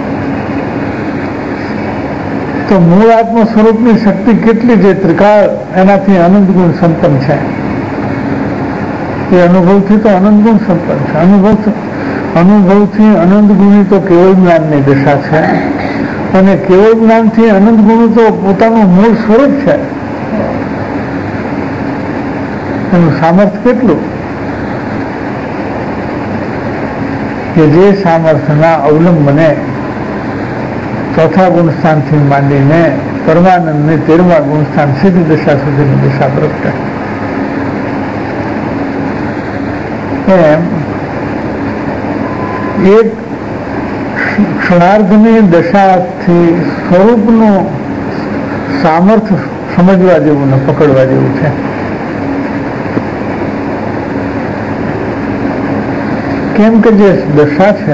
તો મૂળ આત્મ સ્વરૂપની શક્તિ કેટલી છે? ત્રિકાળ એનાથી અનંત ગુણ સંપન્ન છે. એ અનુભવથી તો અનંત ગુણ સંપન્ન છે. અનુભવ અનુભવથી અનંત ગુણી તો કેવળ જ્ઞાનની દશા છે, અને કેવળ જ્ઞાનથી અનંત ગુણ તો પોતાનું મૂળ સ્વરૂપ છે. એનું સામર્થ્ય કેટલું કે જે સામર્થ્યના અવલંબને ચોથા ગુણસ્થાનથી માંડીને પરમાનંદની તેરમા ગુણસ્થાન સીધી દશા સુધીની દશા પ્રગટે. એમ એક ક્ષણાર્ધની દશાથી સ્વરૂપનું સામર્થ્ય સમજવા જેવું ને પકડવા જેવું છે. કેમ કે જે દશા છે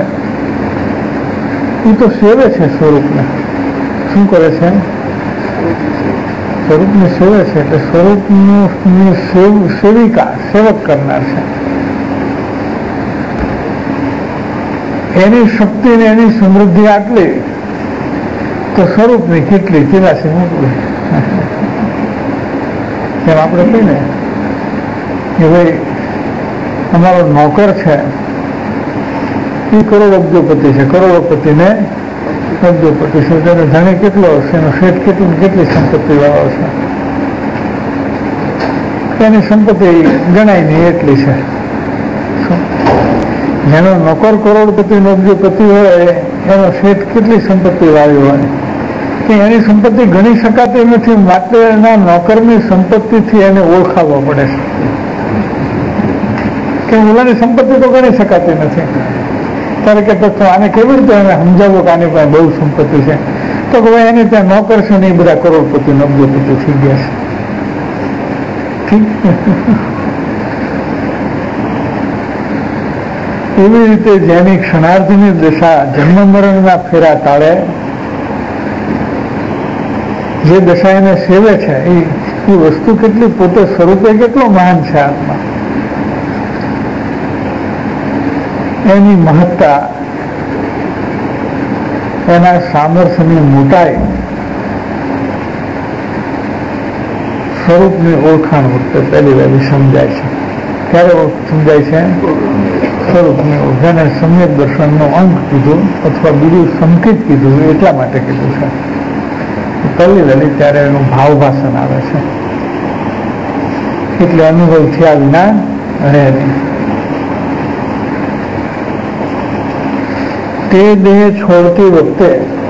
એ તો સેવે છે સ્વરૂપને. શું કરે છે? સ્વરૂપની સેવે છે. એટલે સ્વરૂપની સેવિકા સેવક કરનાર છે. એની શક્તિ ને એની સમૃદ્ધિ આટલી તો સ્વરૂપની કેટલી ચિરાસી મોકલી. એમ આપણે કહીને કે ભાઈ અમારો નોકર છે એ કરોડ અબજોપતિ છે, કરોડોપતિને અબજોપતિ છે, તેને જાણે કેટલો હશે, એનો શેઠ કેટલી કેટલી સંપત્તિ વાળો છે, એની સંપત્તિ ગણાય નહીં એટલી છે. જેનો નોકર કરોડપતિ અબજોપતિ હોય એનો શેઠ કેટલી સંપત્તિ વાળી હોય કે એની સંપત્તિ ગણી શકાતી નથી, માટે એના નોકરની સંપત્તિથી એને ઓળખાવવા પડે છે કે ઓલાની સંપત્તિ તો ગણી શકાતી નથી. ત્યારે કે તો આને કેવી રીતે એને સમજાવવું કે આની પાસે બહુ સંપત્તિ છે? તો કે ભાઈ એને ત્યાં નોકર છે ને એ બધા કરોડપતિ અબજોપતિ થઈ ગયા છે. એવી રીતે જેની ક્ષણાર્ધની દશા જન્મ મરણના ફેરા તાળે જે દશા એને સેવે છે એ વસ્તુ કેટલી પોતે સ્વરૂપે કેટલો મહાન છે આત્મા, એની મહત્તા, એના સામર્થ્યની મોટાઈ સ્વરૂપની ઓળખાણ વખતે પહેલી વહેલી સમજાય છે. ક્યારે સમજાય છે? સ્વરૂપની ઓળખાણ. સમ્યક દર્શનનો અંક કીધું અથવા બીજું સંકેત કીધું એટલા માટે કીધું છે. પહેલી વહેલી ત્યારે એનું ભાવભાષણ આવે છે, એટલે અનુભવ થયા વિના રહે નહીં. તે દેહ છોડતી વખતે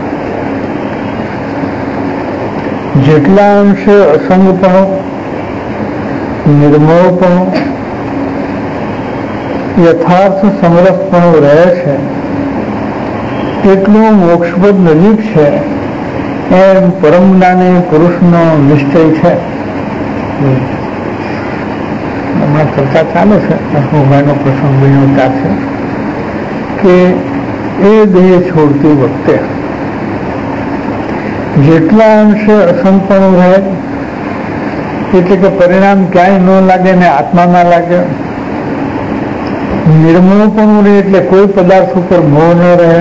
જેટલા અંશે અસંગપણું, નિર્મળપણું, યથાર્થ સમરસપણું રહે છે તેટલું મોક્ષપદ નજીક છે એમ પરમ જ્ઞાની પુરુષનો નિશ્ચય છે. હમણાં ચર્ચા ચાલે છે, ભાઈનો પ્રસંગ બન્યો છે કે એ દેહ છોડતી વખતે જેટલા અંશે અસંગપણું રહે, એટલે કે પરિણામ ક્યાંય ન લાગે ને આત્મા ના લાગે, નિર્મળપણું રહે એટલે કોઈ પદાર્થ ઉપર મોહ ન રહે,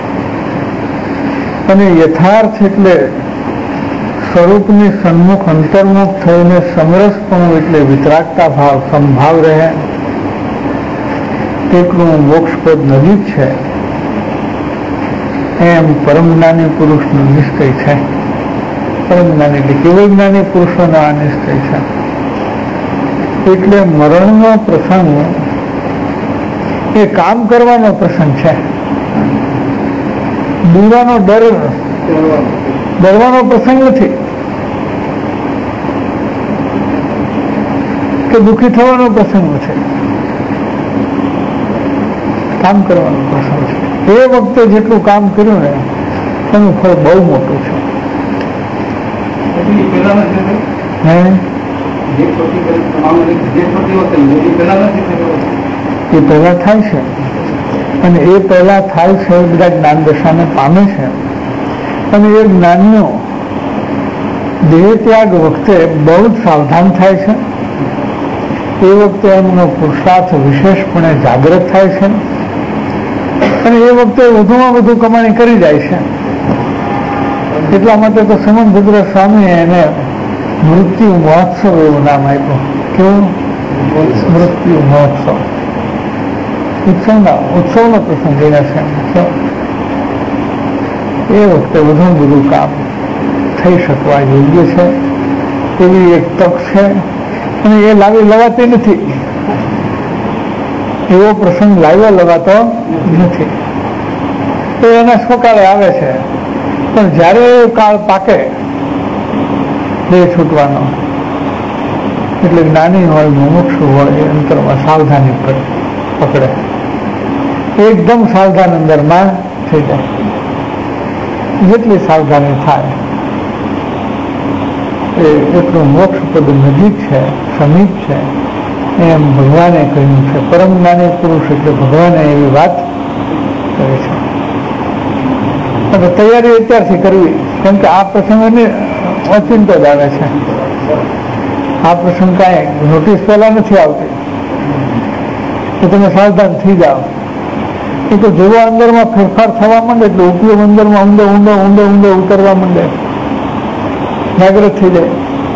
અને યથાર્થ એટલે સ્વરૂપની સન્મુખ અંતર્મુખ થઈને સમરસપણું એટલે વિતરાગતા ભાવ સંભાવ રહે, તેટલું મોક્ષપદ નજીક છે એમ પરમ જ્ઞાની પુરુષનો નિશ્ચય છે. પરમ જ્ઞાની એટલે કેવળ જ્ઞાની પુરુષોનો આ નિશ્ચય છે. એટલે મરણનો પ્રસંગ એ કામ કરવાનો પ્રસંગ છે. બીવાનો ડર ડરવાનો પ્રસંગ નથી કે દુઃખી થવાનો પ્રસંગ છે, કામ કરવાનો પ્રસંગ છે. એ વખતે જેટલું કામ કર્યું ને એનું ફળ બહુ મોટું છે. એ પહેલા થાય છે અને એ પહેલા થાય છે બધા જ્ઞાન દશાને પામે છે. અને એ જ્ઞાનીઓ દેહ ત્યાગ વખતે બહુ જ સાવધાન થાય છે. એ વખતે એમનો પુરુષાર્થ વિશેષપણે જાગૃત થાય છે અને એ વખતે વધુમાં વધુ કમાણી કરી જાય છે. એટલા માટે તો સમંતભદ્ર સ્વામીએ એને મૃત્યુ મહોત્સવ એવું નામ આપ્યું. કેવું? મૃત્યુ મહોત્સવ. ઉત્સવના ઉત્સવનો પ્રસંગ એના છે. એ વખતે વધુ બધું કામ થઈ શકવા યોગ્ય છે એવી એક તક છે અને એ લાવી લવાતી નથી. એવો પ્રસંગ લાવ્યો લવાતો નથી. તો એના સ્વકાળે આવે છે, પણ જ્યારે કાળ પાકે દેહ છૂટવાનો એટલે જ્ઞાની હોય મુમુક્ષુ હોય એ અંતરમાં સાવધાની પકડે, એકદમ સાવધાન અંદરમાં થઈ જાય. જેટલી સાવધાની થાય એ એટલું મોક્ષ પદ નજીક છે, સમીપ છે એમ ભગવાને કહ્યું છે. પરમ જ્ઞાની પુરુષ એટલે ભગવાને એવી વાત કરી છે. અને તૈયારી અત્યારથી કરવી, કેમ કે આ પ્રસંગને અચિંત જ આવે છે. આ પ્રસંગ કાંઈ નોટિસ પહેલા નથી આવતી તો તમે સાવધાન થઈ જાઓ. એ તો જેવો અંદરમાં ફેરફાર થવા માંડે એટલે ઉપયોગ અંદરમાં ઊંડો ઊંડો ઊંડો ઊંડો ઉતરવા માંડે, જાગૃત થઈ જાય.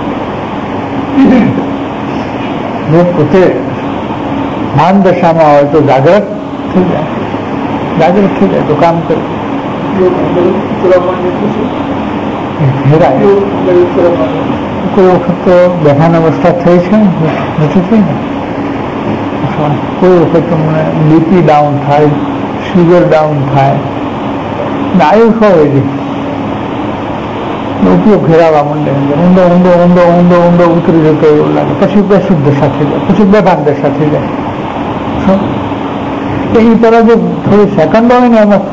જો પોતે ભાન દશામાં હોય તો જાગૃત થઈ જાય, જાગૃત થઈ જાય તો કામ કરે. કોઈ વખત તો બેઠાન અવસ્થા થઈ છે નથી થઈ ને. કોઈ વખત તમને બીપી ડાઉન થાય, શુગર ડાઉન થાય, આયુષ હોય છે ઉપયોગ ફેરાવા માંડે, ઊંડો ઊંડો ઊંડો ઊંડો ઊંડો ઉતરી જતો એવું લાગે. પછી બેશુદ્ધ દશા થઈ જાય, પછી બેભાન દશા થઈ જાય. એ તરફ જો થોડી સેકન્ડ હોય ને એમાં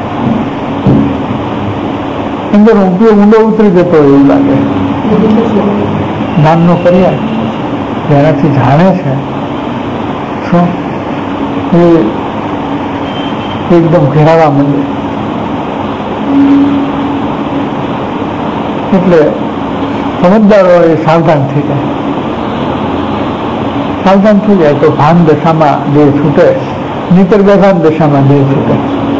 અંદર ઉપયોગ ઊંડો ઉતરી જતો એવું લાગે. જ્ઞાનનો પર્યાય જેનાથી જાણે છે શું એ એકદમ ઘેરાવા માંડે. એટલે સમજદારો એ સાવધાન થઈ જાય. સાવધાન થઈ જાય તો ભાન દશામાં દેહ છૂટે, નીતર બેભાન દશામાં દેહ છૂટે.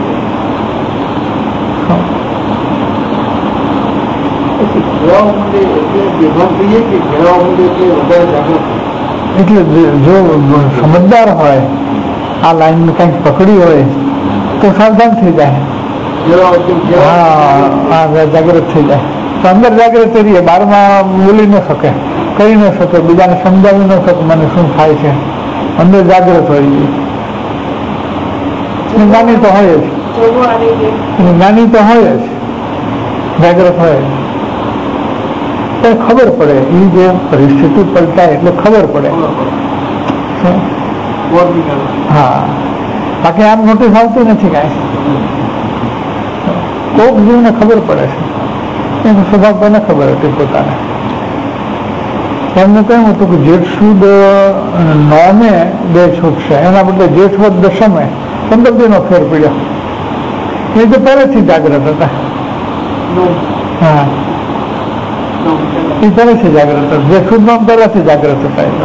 એટલે જો સમજદાર હોય, આ લાઈન કંઈક પકડી હોય તો સાવધાન થઈ જાય. હા, જાગૃત થઈ જાય તો અંદર જાગૃત રહીએ. બહારમાં બોલી ન શકે, કહી ન શકે, બીજાને સમજાવી ન શકે મને શું થાય છે. અંદર જાગૃત હોય છે. જ્ઞાની તો હોય જ, જ્ઞાની તો હોય જ, જાગૃત હોય. ખબર પડે એ જે પરિસ્થિતિ પલટાય એટલે ખબર પડે. હા, બાકી આમ નોટિસ આવતી નથી કાંઈ. કોક જીવને ખબર પડે છે, એનો સ્વભાવ કોને ખબર હતી પોતાને. એમને કહ્યું હતું કે જેઠ સુદ નોમે બે છૂટશે, એના બદલે જેઠ વદ દશમે પંદર દિનનો ફેર પડ્યો. એ તો પહેલેથી જાગ્રત હતા. હા, એ પહેલેથી જાગ્રત હતા. જેઠ સુદ નોમ પહેલાથી જાગ્રત હતા.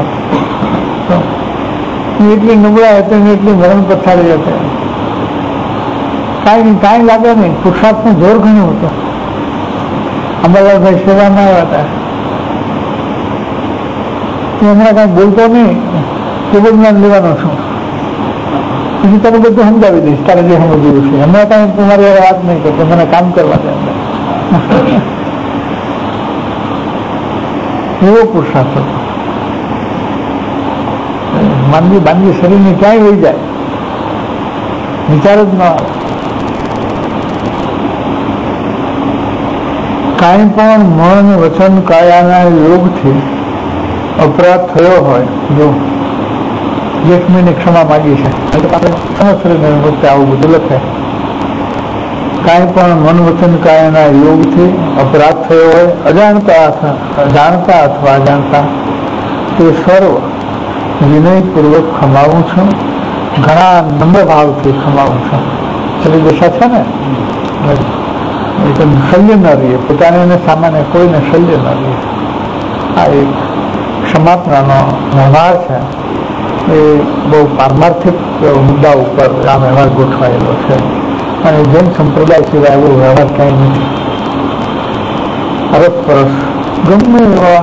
એટલી નબળા હતી, એટલી મરણ પથારી હતી. કાંઈ નહીં, કાંઈ લાગે નહીં. પુરુષાર્થનું જોર ઘણું હતું. અંબાલાલભાઈ સેવામાં આવ્યા હતા. હમણાં કાંઈ બોલતો નહીં, કેવું જ્ઞાન લેવાનો છું, પછી તને બધું સમજાવી દઈશ, તારે જે સમજવું છે. હમણાં કાંઈ તમારી વાત નહીં કરતો, મને કામ કરવા દે. એવો પુરુષાર્થ હતો. માનવી બાનવી શરીરની ક્યાંય વહી જાય, વિચાર જ ન આવે. કાંઈ પણ મન વચન કાયાના યોગથી અપરાધ થયો હોય, જો જેઠમીની ક્ષમા માગી છે આવું બધું લખે, કાંઈ પણ મન વચન કાયાના યોગથી અપરાધ થયો હોય અજાણતા અજાણતા અથવા અજાણતા, તે સર્વ વિનયપૂર્વક ખમાવું છું, ઘણા નમ્ર ભાવથી ખમાવું છું. પેલી દશા છે ને, શલ્ય ન રહીએ, પોતાને સામાન્ય કોઈને શલ્ય ન રહીએ. આ એક ક્ષમાપનાનો વ્યવહાર છે. એ બહુ પારમાર્થિક મુદ્દા ઉપર આ વ્યવહાર ગોઠવાયેલો છે અને જૈન સંપ્રદાય સિવાય એવો વ્યવહાર ક્યાંય નથી. અરસપરસ ગમે એવા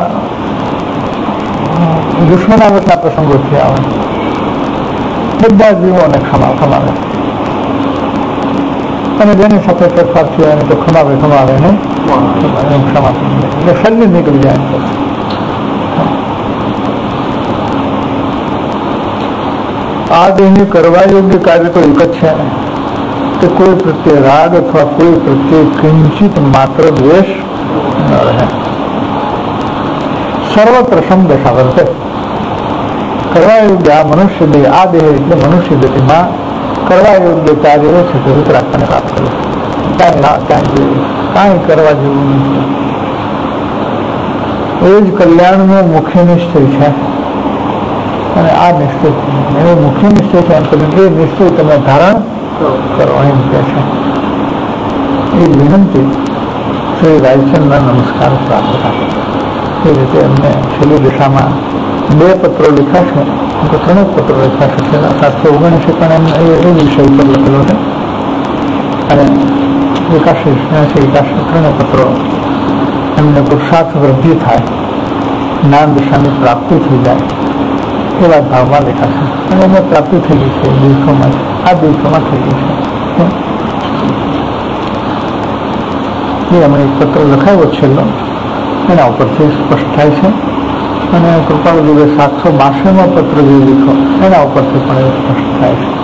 દુશ્મનાવટના પ્રસંગોથી આવે બધા જીવોને ક્ષમા ખમાવે અને જેની સાથે ફેરફાર થયો એને તો ખમાવે ખમાવે નહીં ક્ષમા એટલે શરીર નીકળી જાય. આ દેહને કરવા યોગ્ય કાર્ય તો એક જ છે કે કોઈ પ્રત્યે રાગ અથવા કોઈ પ્રત્યે કિંચિત માત્ર દ્વેષ ન રહે. સર્વત્ર સમદશા વર્તે. કરવા યોગ્ય આ મનુષ્ય દેહ, આ દેહ એટલે મનુષ્ય દેહમાં કરવા યોગ્ય કાર્ય એ છે કે રુદ્રાક્ષને પ્રાપ્ત કરે. કાંઈ કાંઈ કાંઈ કરવા જેવું નથી. એ જ કલ્યાણનો મુખ્ય નિશ્ચય છે અને આ નિશ્ચય એનો મુખ્ય નિશ્ચય છે એમ કરીને એ નિશ્ચય તમે ધારણ કરો એમ કે છે. એ વિનંતી શ્રી રાયચંદના નમસ્કાર પ્રાપ્ત થાય. એ રીતે એમને છેલ્લી દિશામાં બે પત્રો લખાશે, ત્રણેક પત્રો લખાશે. સાતસો ઓગણીસે પણ એમને એ વિષય ઉપર લખેલો છે અને એકાશી એકાશી એકાશી ત્રણેક પત્રો એમને પુરુષાર્થ વૃદ્ધિ થાય, જ્ઞાન દિશાની પ્રાપ્તિ થઈ જાય એવા ભાવમાં લખાશે. અને એમને પ્રાપ્તિ થઈ ગઈ છે દિવસોમાં, આ દિવસોમાં થઈ ગઈ છે. એ અમને એક પત્ર લખાયો છેલ્લો, એના ઉપરથી સ્પષ્ટ થાય છે. અને કૃપાળુ સાતસો બાસઠમાં પત્ર જે લીધો એના ઉપરથી પણ એ સ્પષ્ટ થાય છે.